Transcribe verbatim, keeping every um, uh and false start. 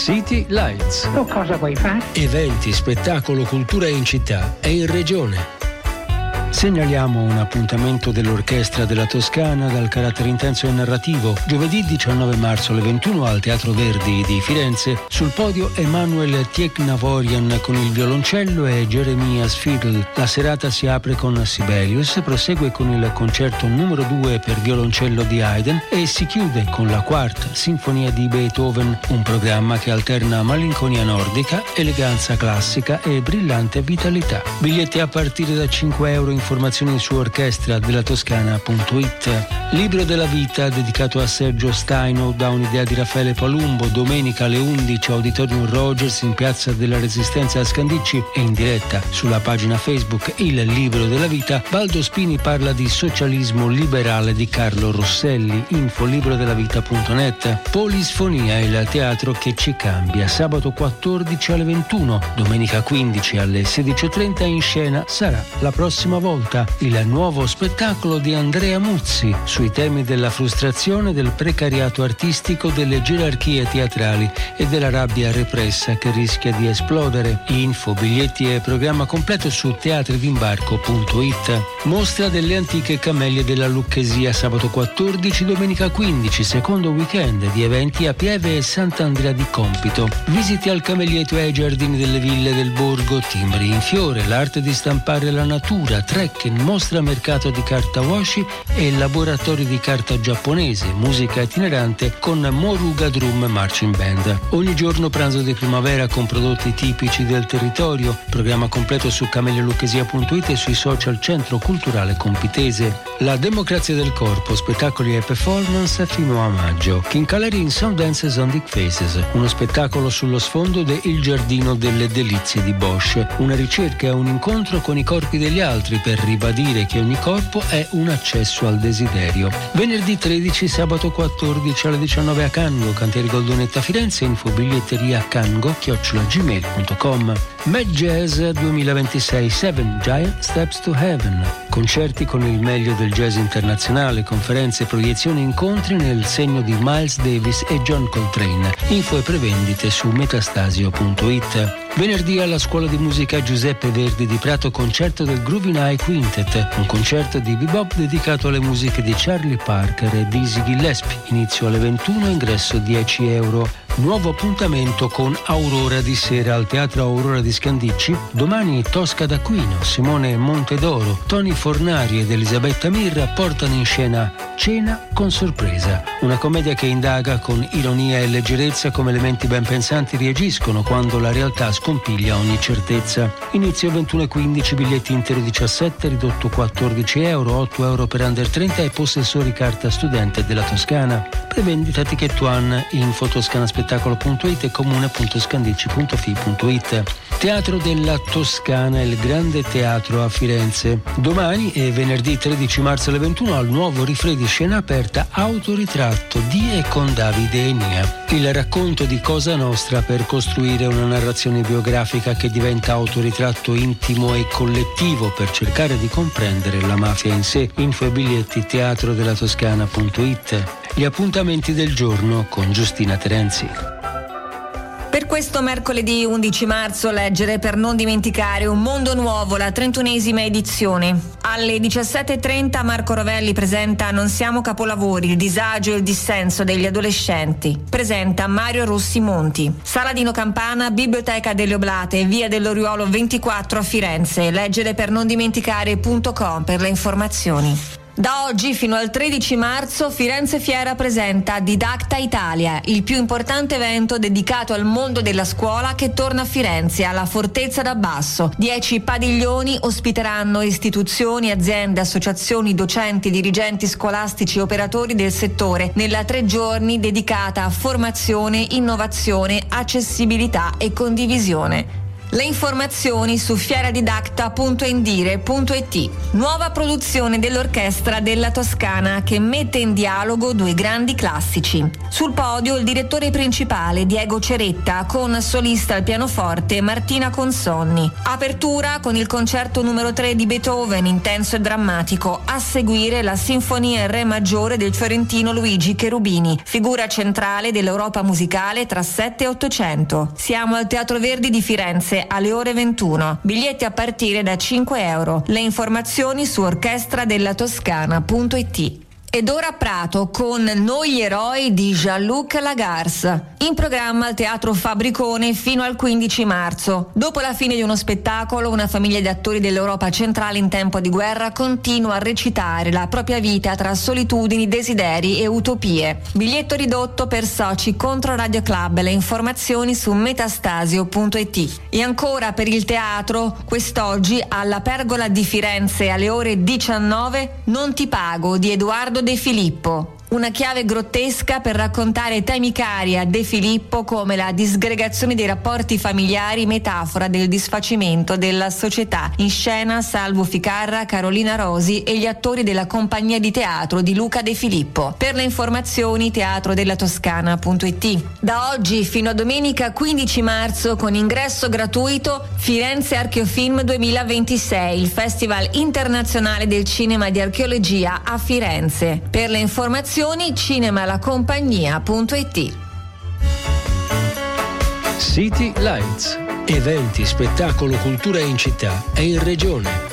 City Lights. Tu cosa vuoi fare? Eventi, spettacolo, cultura in città e in regione. Segnaliamo un appuntamento dell'Orchestra della Toscana dal carattere intenso e narrativo. Giovedì diciannove marzo alle ventuno al Teatro Verdi di Firenze. Sul podio Emanuel Tieknavorian con il violoncello e Jeremias Fiedel. La serata si apre con Sibelius, prosegue con il concerto numero due per violoncello di Haydn e si chiude con la quarta sinfonia di Beethoven, un programma che alterna malinconia nordica, eleganza classica e brillante vitalità. Biglietti a partire da cinque euro. Informazioni su orchestra della toscana punto it. Libro della vita dedicato a Sergio Staino da un'idea di Raffaele Palumbo. Domenica alle undici Auditorium Rogers in Piazza della Resistenza a Scandicci e in diretta sulla pagina Facebook Il Libro della Vita. Baldo Spini parla di socialismo liberale di Carlo Rosselli. Info librodellavita punto net. Polisfonia, il teatro che ci cambia. Sabato quattordici alle ventuno, domenica quindici alle sedici e trenta in scena sarà La prossima volta, il nuovo spettacolo di Andrea Muzzi sui temi della frustrazione, del precariato artistico, delle gerarchie teatrali e della rabbia repressa che rischia di esplodere. Info, biglietti e programma completo su teatri d'imbarco punto it. Mostra delle antiche camellie della Lucchesia sabato quattordici, domenica quindici, secondo weekend di eventi a Pieve e Sant'Andrea di Compito. Visiti al Camelietto e ai giardini delle ville del borgo, timbri in fiore, l'arte di stampare la natura, trekking, mostra mercato di carta washi e laboratorio di carta giapponese, musica itinerante con Moruga Drum Marching Band. Ogni giorno pranzo di primavera con prodotti tipici del territorio. Programma completo su camellialucchesia punto it e sui social Centro Culturale Compitese. La democrazia del corpo, spettacoli e performance fino a maggio. King Caleri in Sound Dances on Dick Faces, uno spettacolo sullo sfondo de Il Giardino delle Delizie di Bosch, una ricerca e un incontro con i corpi degli altri per ribadire che ogni corpo è un accesso al desiderio. Venerdì tredici, sabato quattordici alle diciannove a Cango, Cantieri Goldonetta Firenze. Info biglietteria cango chiocciola gmail punto com. Mad Jazz duemilaventisei, Seven Giant Steps to Heaven. Concerti con il meglio del jazz internazionale, conferenze, proiezioni, incontri nel segno di Miles Davis e John Coltrane. Info e prevendite su metastasio punto it. Venerdì alla Scuola di Musica Giuseppe Verdi di Prato, concerto del Groovin' Eye Quintet, un concerto di bebop dedicato alle musiche di Charlie Parker e Dizzy Gillespie. Inizio alle ventuno, ingresso dieci euro. Nuovo appuntamento con Aurora di sera al Teatro Aurora di Scandicci. Domani Tosca d'Aquino, Simone Montedoro, Tony Fornari ed Elisabetta Mirra portano in scena Cena con sorpresa, una commedia che indaga con ironia e leggerezza come elementi ben pensanti reagiscono quando la realtà scompiglia ogni certezza. Inizio ventuno e quindici, biglietti intero diciassette, ridotto quattordici euro, otto euro per under trenta e possessori carta studente della Toscana. Prevendita Ticket One, info toscanaspettacolo punto it e comune punto scandicci punto fi punto it. Teatro della Toscana, il Grande Teatro a Firenze. Domani e venerdì tredici marzo alle ventuno al nuovo Rifre di scena aperta Autoritratto di e con Davide Enia. Il racconto di Cosa Nostra per costruire una narrazione biografica che diventa autoritratto intimo e collettivo per cercare di comprendere la mafia in sé. Info e biglietti teatro della toscana punto it. Gli appuntamenti del giorno con Giustina Terenzi. Per questo mercoledì undici marzo leggere per non dimenticare Un mondo nuovo, la trentunesima edizione. Alle diciassette e trenta Marco Rovelli presenta Non siamo capolavori, il disagio e il dissenso degli adolescenti. Presenta Mario Rossi Monti. Sala Dino Campana, Biblioteca delle Oblate, via dell'Oriuolo ventiquattro a Firenze. Leggere per non dimenticare punto com per le informazioni. Da oggi fino al tredici marzo Firenze Fiera presenta Didacta Italia, il più importante evento dedicato al mondo della scuola che torna a Firenze alla Fortezza d'Abbasso. Dieci padiglioni ospiteranno istituzioni, aziende, associazioni, docenti, dirigenti scolastici e operatori del settore nella tre giorni dedicata a formazione, innovazione, accessibilità e condivisione. Le informazioni su fieradidacta punto endire punto it. Nuova produzione dell'Orchestra della Toscana che mette in dialogo due grandi classici. Sul podio il direttore principale Diego Ceretta con solista al pianoforte Martina Consonni. Apertura con il concerto numero tre di Beethoven, intenso e drammatico. A seguire la Sinfonia in Re maggiore del fiorentino Luigi Cherubini, figura centrale dell'Europa musicale tra sette e ottocento. Siamo al Teatro Verdi di Firenze alle ore ventuno. Biglietti a partire da cinque euro. Le informazioni su orchestra della toscana punto it. Ed ora Prato con Noi gli eroi di Jean-Luc Lagarce, in programma al Teatro Fabricone fino al quindici marzo. Dopo la fine di uno spettacolo, una famiglia di attori dell'Europa centrale in tempo di guerra continua a recitare la propria vita tra solitudini, desideri e utopie. Biglietto ridotto per soci contro Radio Club. Le informazioni su metastasio punto it. E ancora per il teatro, quest'oggi alla Pergola di Firenze alle ore diciannove, Non ti pago di Edoardo De Filippo. Una chiave grottesca per raccontare temi cari a De Filippo come la disgregazione dei rapporti familiari, metafora del disfacimento della società. In scena Salvo Ficarra, Carolina Rosi e gli attori della compagnia di teatro di Luca De Filippo. Per le informazioni teatro della toscana punto it. Da oggi fino a domenica quindici marzo con ingresso gratuito Firenze Archeofilm duemilaventisei, il Festival internazionale del cinema di archeologia a Firenze. Per le informazioni cinemalacompagnia punto it. City Lights. Eventi, spettacolo, cultura in città e in regione.